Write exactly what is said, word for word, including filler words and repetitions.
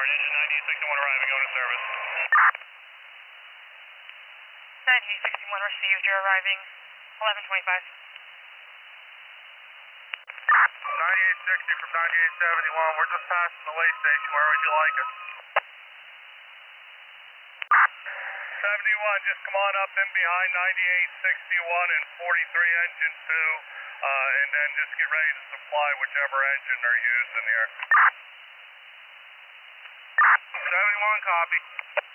report. Engine ninety-eight sixty-one arriving, going to service. ninety-eight sixty-one received, you're arriving eleven twenty-five. ninety-eight sixty from ninety-eight seventy-one, we're just passing the way station. Where would you like us? seventy-one, just come on up in behind ninety-eight sixty-one and forty-three engine two, uh, and then just get ready to supply whichever engine they're using here. seventy-one, copy.